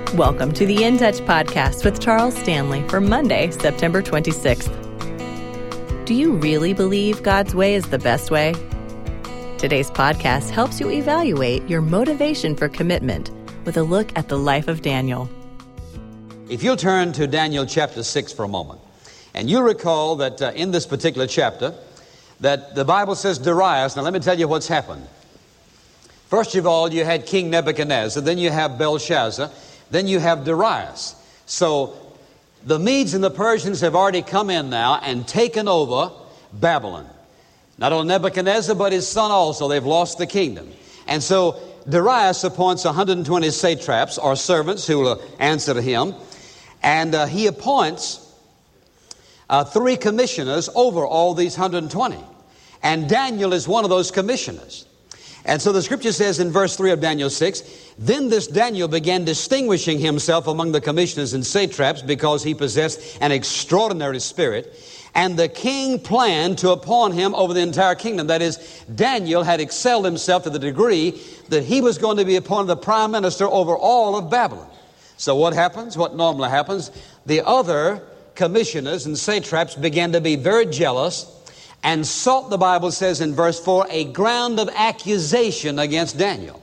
Welcome to the In Touch podcast with Charles Stanley for Monday, September 26th. Do you really believe God's way is the best way? Today's podcast helps you evaluate your motivation for commitment with a look at the life of Daniel. If you'll turn to Daniel chapter 6 for a moment, and you'll recall that in this particular chapter, that the Bible says Darius. Now let me tell you what's happened. First of all, you had King Nebuchadnezzar, then you have Belshazzar, then you have Darius. So the Medes and the Persians have already come in now and taken over Babylon. Not only Nebuchadnezzar, but his son also. They've lost the kingdom. And so Darius appoints 120 satraps or servants who will answer to him. And he appoints 3 commissioners over all these 120. And Daniel is one of those commissioners. And so the scripture says in verse 3 of Daniel 6, "Then this Daniel began distinguishing himself among the commissioners and satraps because he possessed an extraordinary spirit. And the king planned to appoint him over the entire kingdom." That is, Daniel had excelled himself to the degree that he was going to be appointed the prime minister over all of Babylon. So what happens? What normally happens? The other commissioners and satraps began to be very jealous and sought, the Bible says in verse 4, a ground of accusation against Daniel.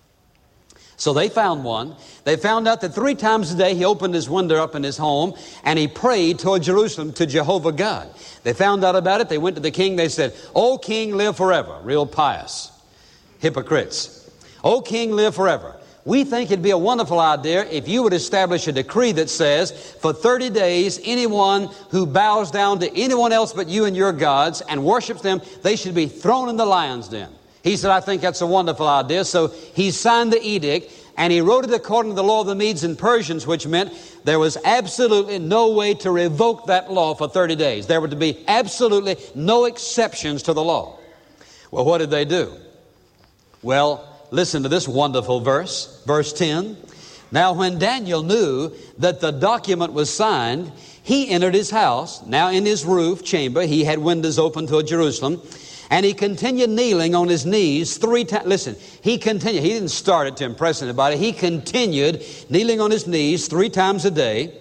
So they found one. They found out that 3 times a day he opened his window up in his home and he prayed toward Jerusalem to Jehovah God. They found out about it. They went to the king. They said, "O king, live forever." Real pious hypocrites. "O king, live forever. We think it'd be a wonderful idea if you would establish a decree that says for 30 days, anyone who bows down to anyone else but you and your gods and worships them, they should be thrown in the lion's den." He said, "I think that's a wonderful idea." So he signed the edict and he wrote it according to the law of the Medes and Persians, which meant there was absolutely no way to revoke that law for 30 days. There were to be absolutely no exceptions to the law. Well, what did they do? Well, listen to this wonderful verse, verse 10. "Now when Daniel knew that the document was signed, he entered his house. Now in his roof chamber, he had windows open toward Jerusalem, and he continued kneeling on his knees 3 times." Listen, he continued. He didn't start it to impress anybody. He continued kneeling on his knees 3 times a day,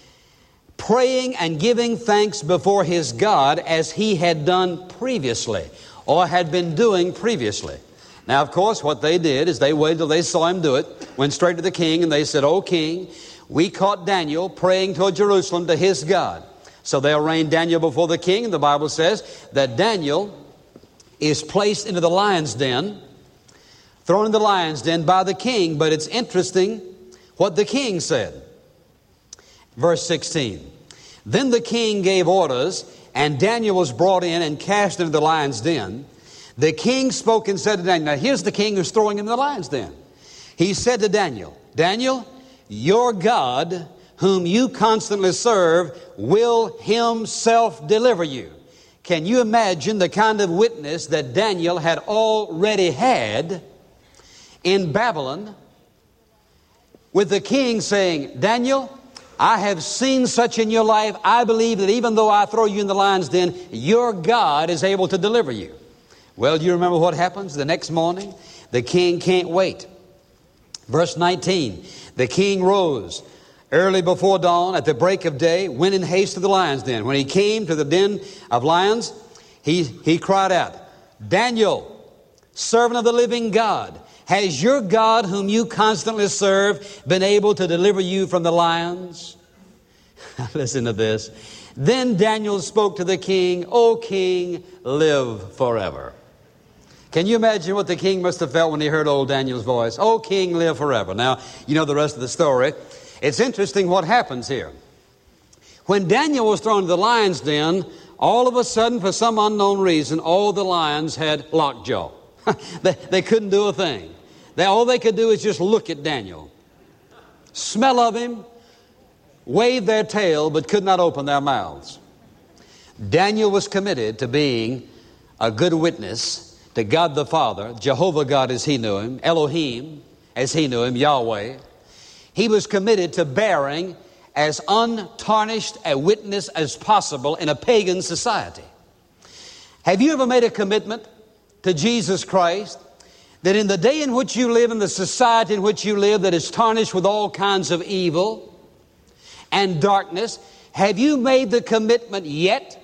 praying and giving thanks before his God as he had done previously, or had been doing previously. Now, of course, what they did is they waited till they saw him do it, went straight to the king, and they said, "O king, we caught Daniel praying toward Jerusalem to his God." So they arraigned Daniel before the king, and the Bible says that Daniel is placed into the lion's den, thrown in the lion's den by the king. But it's interesting what the king said. Verse 16, "Then the king gave orders, and Daniel was brought in and cast into the lion's den. The king spoke and said to Daniel," now here's the king who's throwing him in the lion's den. He said to Daniel, "Daniel, your God, whom you constantly serve, will himself deliver you." Can you imagine the kind of witness that Daniel had already had in Babylon, with the king saying, "Daniel, I have seen such in your life. I believe that even though I throw you in the lion's den, your God is able to deliver you." Well, do you remember what happens the next morning? The king can't wait. Verse 19, "The king rose early before dawn at the break of day, went in haste to the lion's den. When he came to the den of lions, he cried out, 'Daniel, servant of the living God, has your God whom you constantly serve been able to deliver you from the lions?'" Listen to this. "Then Daniel spoke to the king, 'O king, live forever.'" Can you imagine what the king must have felt when he heard old Daniel's voice? "O king, live forever." Now, you know the rest of the story. It's interesting what happens here. When Daniel was thrown to the lion's den, all of a sudden, for some unknown reason, all the lions had lockjaw. They couldn't do a thing. All they could do is just look at Daniel, smell of him, wave their tail, but could not open their mouths. Daniel was committed to being a good witness to God the Father, Jehovah God as he knew him, Elohim as he knew him, Yahweh. He was committed to bearing as untarnished a witness as possible in a pagan society. Have you ever made a commitment to Jesus Christ that in the day in which you live, in the society in which you live that is tarnished with all kinds of evil and darkness, have you made the commitment yet?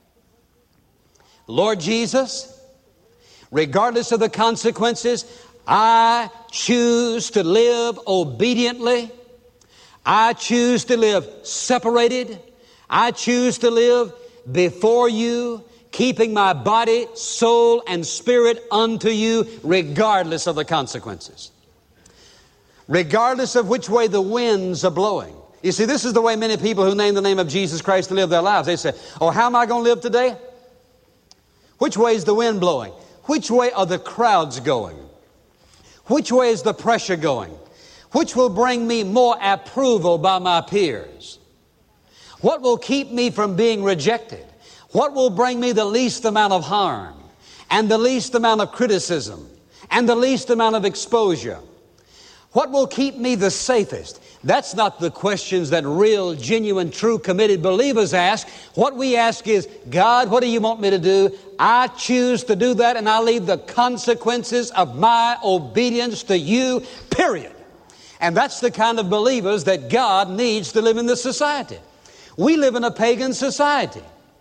Lord Jesus, regardless of the consequences, I choose to live obediently. I choose to live separated. I choose to live before you, keeping my body, soul, and spirit unto you, regardless of the consequences. Regardless of which way the winds are blowing. You see, this is the way many people who name the name of Jesus Christ to live their lives. They say, oh, how am I going to live today? Which way is the wind blowing? Which way are the crowds going? Which way is the pressure going? Which will bring me more approval by my peers? What will keep me from being rejected? What will bring me the least amount of harm and the least amount of criticism and the least amount of exposure? What will keep me the safest? That's not the questions that real, genuine, true, committed believers ask. What we ask is, God, what do you want me to do? I choose to do that, and I leave the consequences of my obedience to you, period. And that's the kind of believers that God needs to live in this society. We live in a pagan society.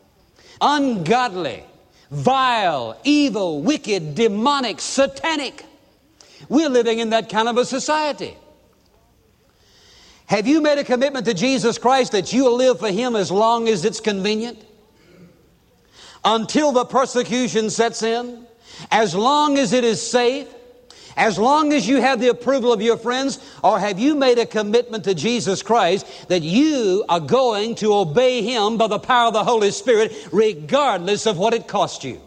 Ungodly, vile, evil, wicked, demonic, satanic. We're living in that kind of a society. Have you made a commitment to Jesus Christ that you will live for Him as long as it's convenient? Until the persecution sets in? As long as it is safe? As long as you have the approval of your friends? Or have you made a commitment to Jesus Christ that you are going to obey Him by the power of the Holy Spirit regardless of what it costs you?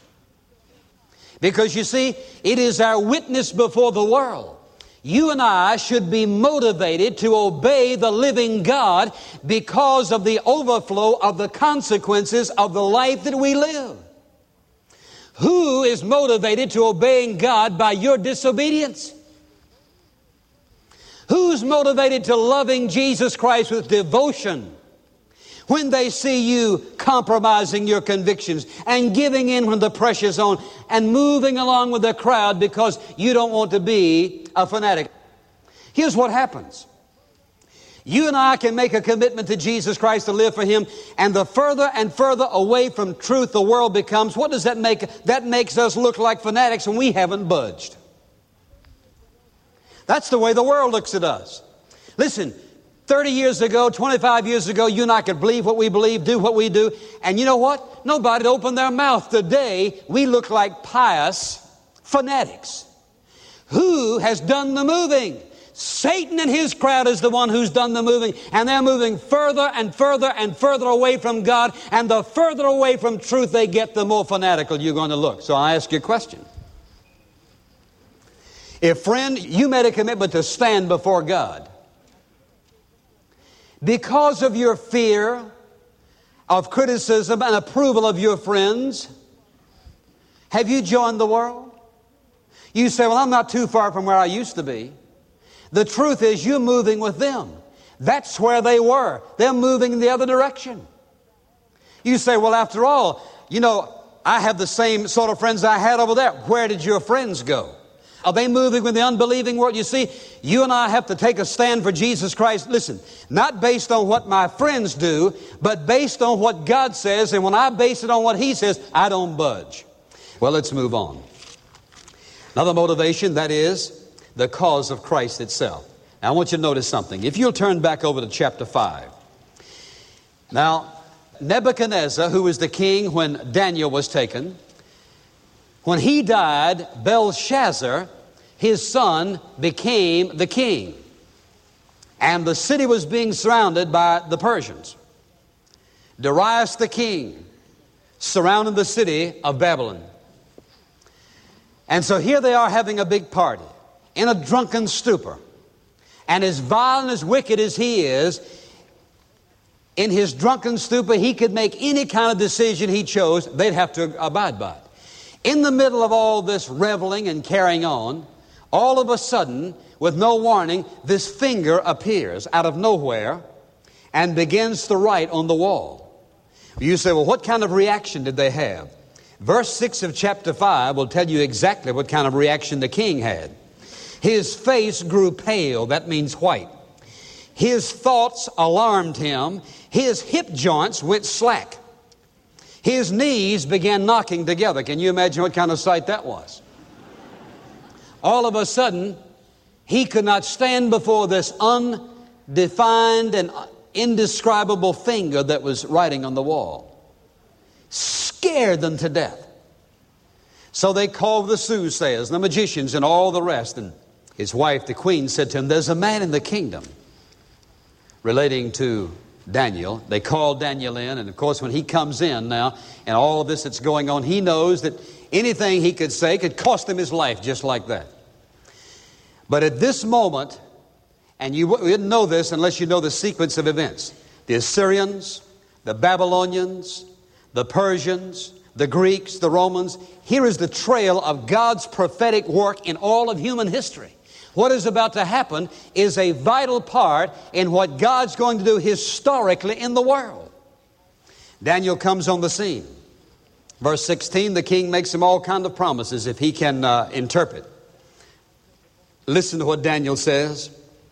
Because you see, it is our witness before the world. You and I should be motivated to obey the living God because of the overflow of the consequences of the life that we live. Who is motivated to obeying God by your disobedience? Who's motivated to loving Jesus Christ with devotion when they see you compromising your convictions and giving in when the pressure's on and moving along with the crowd because you don't want to be a fanatic? Here's what happens. You and I can make a commitment to Jesus Christ to live for Him, and the further and further away from truth the world becomes, what does that make? That makes us look like fanatics when we haven't budged. That's the way the world looks at us. Listen, 30 years ago, 25 years ago, you and I could believe what we believe, do what we do, and you know what? Nobody'd open their mouth. Today, we look like pious fanatics. Who has done the moving? Satan and his crowd is the one who's done the moving, and they're moving further and further and further away from God, and the further away from truth they get, the more fanatical you're going to look. So I ask you a question. If, friend, you made a commitment to stand before God, because of your fear of criticism and approval of your friends, have you joined the world? You say, well, I'm not too far from where I used to be. The truth is you're moving with them. That's where they were. They're moving in the other direction. You say, well, after all, I have the same sort of friends I had over there. Where did your friends go? Are they moving with the unbelieving world? You see, you and I have to take a stand for Jesus Christ. Listen, not based on what my friends do, but based on what God says. And when I base it on what He says, I don't budge. Well, let's move on. Another motivation, that is the cause of Christ itself. Now, I want you to notice something. If you'll turn back over to chapter 5. Now, Nebuchadnezzar, who was the king when Daniel was taken, when he died, Belshazzar, his son, became the king. And the city was being surrounded by the Persians. Darius the king surrounded the city of Babylon. And so here they are having a big party in a drunken stupor. And as vile and as wicked as he is, in his drunken stupor, he could make any kind of decision he chose. They'd have to abide by it. In the middle of all this reveling and carrying on, all of a sudden, with no warning, this finger appears out of nowhere and begins to write on the wall. You say, well, what kind of reaction did they have? Verse 6 of chapter 5 will tell you exactly what kind of reaction the king had. His face grew pale, that means white. His thoughts alarmed him. His hip joints went slack. His knees began knocking together. Can you imagine what kind of sight that was? All of a sudden, he could not stand before this undefined and indescribable finger that was writing on the wall. Scared them to death. So they called the soothsayers, the magicians, and all the rest. And his wife, the queen, said to him, there's a man in the kingdom relating to Daniel. They called Daniel in, and of course when he comes in now, and all of this that's going on, he knows that anything he could say could cost him his life just like that. But at this moment, and you wouldn't know this unless you know the sequence of events, the Assyrians, the Babylonians, the Persians, the Greeks, the Romans, here is the trail of God's prophetic work in all of human history. What is about to happen is a vital part in what God's going to do historically in the world. Daniel comes on the scene. Verse 16, the king makes him all kinds of promises if he can interpret. Listen to what Daniel says.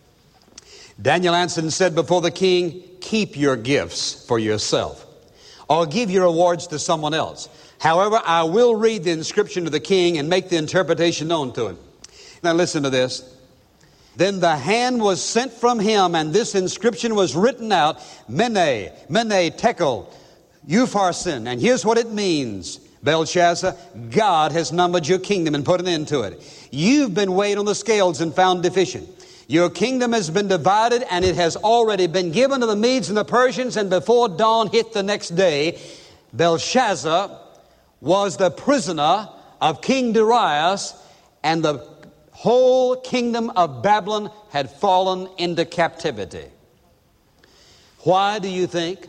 Daniel answered and said before the king, keep your gifts for yourself, or give your rewards to someone else. However, I will read the inscription to the king and make the interpretation known to him. Now listen to this. Then the hand was sent from him, and this inscription was written out, Mene, Tekel, Upharsin. And here's what it means. Belshazzar, God has numbered your kingdom and put an end to it. You've been weighed on the scales and found deficient. Your kingdom has been divided, and it has already been given to the Medes and the Persians, and before dawn hit the next day, Belshazzar was the prisoner of King Darius, and the whole kingdom of Babylon had fallen into captivity. Why do you think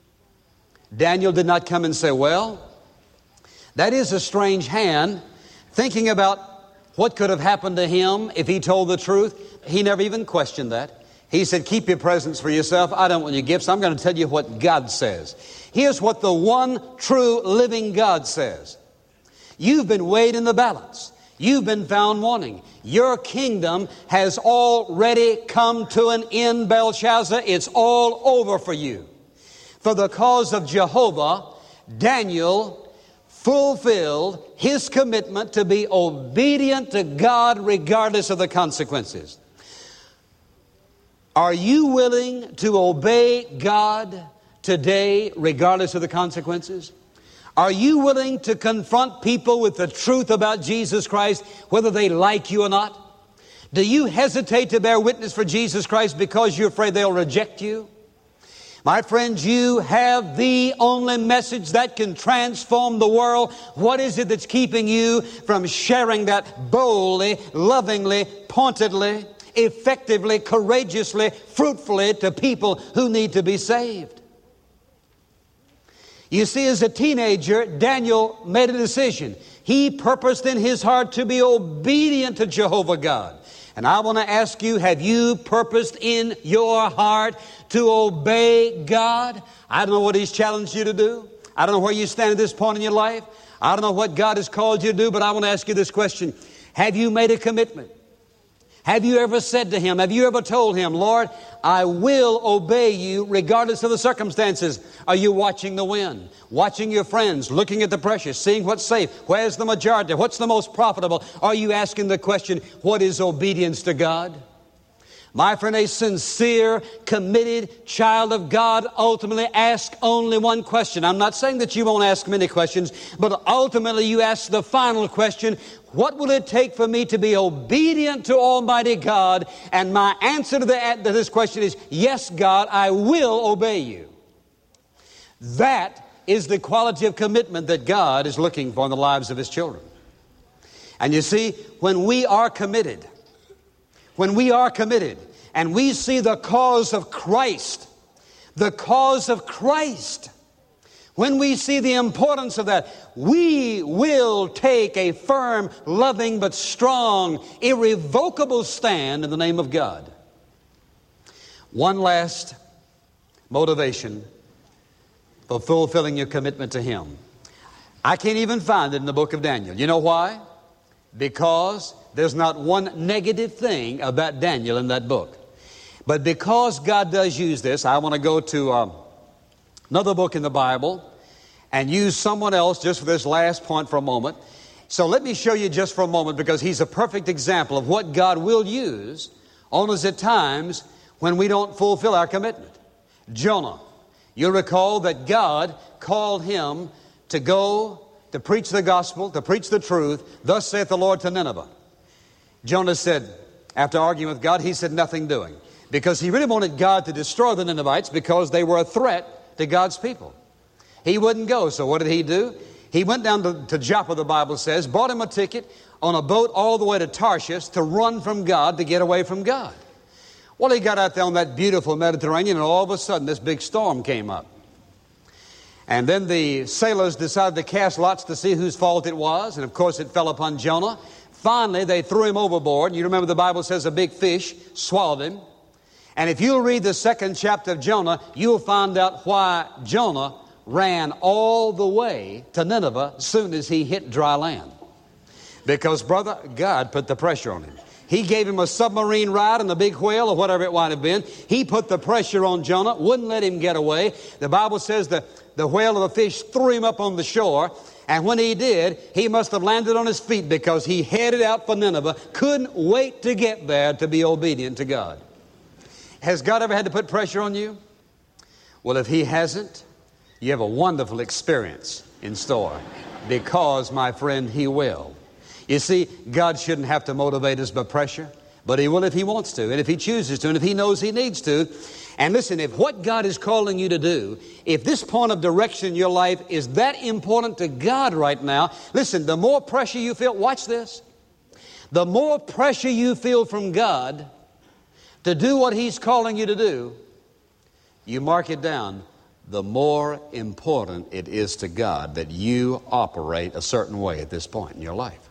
Daniel did not come and say, well, that is a strange hand, thinking about what could have happened to him if he told the truth? He never even questioned that. He said, keep your presents for yourself. I don't want your gifts. I'm going to tell you what God says. Here's what the one true living God says. You've been weighed in the balance. You've been found wanting. Your kingdom has already come to an end, Belshazzar. It's all over for you. For the cause of Jehovah, Daniel fulfilled his commitment to be obedient to God regardless of the consequences. Are you willing to obey God today regardless of the consequences? Are you willing to confront people with the truth about Jesus Christ, whether they like you or not? Do you hesitate to bear witness for Jesus Christ because you're afraid they'll reject you? My friends, you have the only message that can transform the world. What is it that's keeping you from sharing that boldly, lovingly, pointedly, effectively, courageously, fruitfully to people who need to be saved? You see, as a teenager, Daniel made a decision. He purposed in his heart to be obedient to Jehovah God. And I want to ask you, have you purposed in your heart to obey God? I don't know what He's challenged you to do. I don't know where you stand at this point in your life. I don't know what God has called you to do, but I want to ask you this question. Have you made a commitment? Have you ever said to Him, have you ever told Him, Lord, I will obey you regardless of the circumstances? Are you watching the wind, watching your friends, looking at the pressure, seeing what's safe? Where's the majority? What's the most profitable? Are you asking the question, what is obedience to God? My friend, a sincere, committed child of God ultimately asks only one question. I'm not saying that you won't ask many questions, but ultimately you ask the final question, what will it take for me to be obedient to Almighty God? And my answer to this question is, yes, God, I will obey you. That is the quality of commitment that God is looking for in the lives of His children. And you see, when we are committed, and we see the cause of Christ, when we see the importance of that, we will take a firm, loving, but strong, irrevocable stand in the name of God. One last motivation for fulfilling your commitment to Him. I can't even find it in the book of Daniel. You know why? Because there's not one negative thing about Daniel in that book. But because God does use this, I want to go to another book in the Bible and use someone else just for this last point for a moment. So let me show you just for a moment, because he's a perfect example of what God will use on us at times when we don't fulfill our commitment. Jonah. You'll recall that God called him to go to preach the gospel, to preach the truth. Thus saith the Lord to Nineveh. Jonah said, after arguing with God, he said nothing doing. Because he really wanted God to destroy the Ninevites because they were a threat to God's people. He wouldn't go. So what did he do? He went down to Joppa, the Bible says, bought him a ticket on a boat all the way to Tarshish to run from God, to get away from God. Well, he got out there on that beautiful Mediterranean, and all of a sudden this big storm came up. And then the sailors decided to cast lots to see whose fault it was, and of course it fell upon Jonah. Finally, they threw him overboard. You remember the Bible says a big fish swallowed him. And if you'll read the 2nd chapter of Jonah, you'll find out why Jonah ran all the way to Nineveh as soon as he hit dry land. Because, brother, God put the pressure on him. He gave him a submarine ride on a big whale or whatever it might have been. He put the pressure on Jonah, wouldn't let him get away. The Bible says that the whale or the fish threw him up on the shore. And when he did, he must have landed on his feet because he headed out for Nineveh, couldn't wait to get there to be obedient to God. Has God ever had to put pressure on you? Well, if he hasn't, you have a wonderful experience in store, because, my friend, he will. You see, God shouldn't have to motivate us by pressure, but he will if he wants to, and if he chooses to, and if he knows he needs to. And listen, if what God is calling you to do, if this point of direction in your life is that important to God right now, listen, the more pressure you feel, watch this, the more pressure you feel from God to do what he's calling you to do, you mark it down, the more important it is to God that you operate a certain way at this point in your life.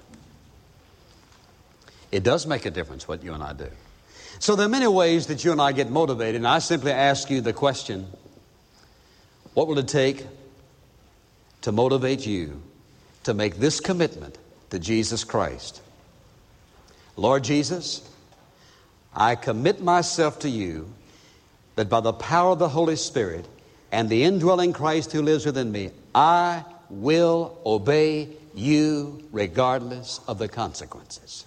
It does make a difference what you and I do. So there are many ways that you and I get motivated, and I simply ask you the question, what will it take to motivate you to make this commitment to Jesus Christ? Lord Jesus, I commit myself to you that by the power of the Holy Spirit and the indwelling Christ who lives within me, I will obey you regardless of the consequences.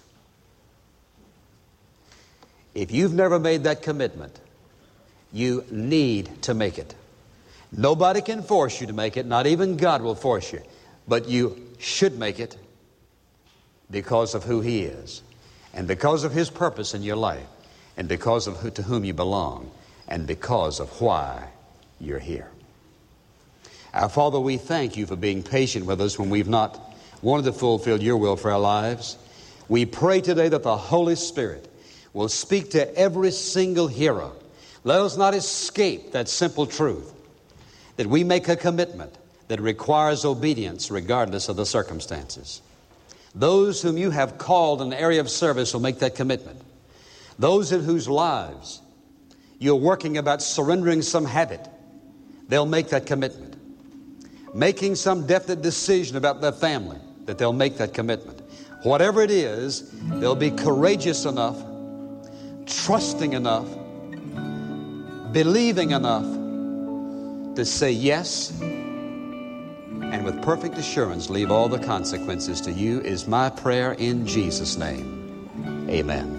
If you've never made that commitment, you need to make it. Nobody can force you to make it, not even God will force you. But you should make it because of who he is, and because of his purpose in your life, and because of to whom you belong, and because of why you're here. Our Father, we thank you for being patient with us when we've not wanted to fulfill your will for our lives. We pray today that the Holy Spirit will speak to every single hearer. Let us not escape that simple truth, that we make a commitment that requires obedience regardless of the circumstances. Those whom you have called in an area of service will make that commitment. Those in whose lives you're working about surrendering some habit, they'll make that commitment. Making some definite decision about their family, that they'll make that commitment. Whatever it is, they'll be courageous enough, trusting enough, believing enough to say yes, and with perfect assurance leave all the consequences to you, is my prayer in Jesus' name. Amen.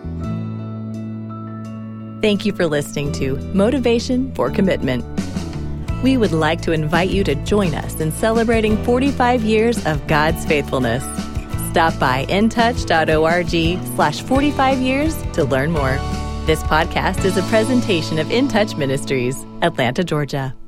Thank you for listening to Motivation for Commitment. We would like to invite you to join us in celebrating 45 years of God's faithfulness. Stop by intouch.org/45 years to learn more. This podcast is a presentation of In Touch Ministries, Atlanta, Georgia.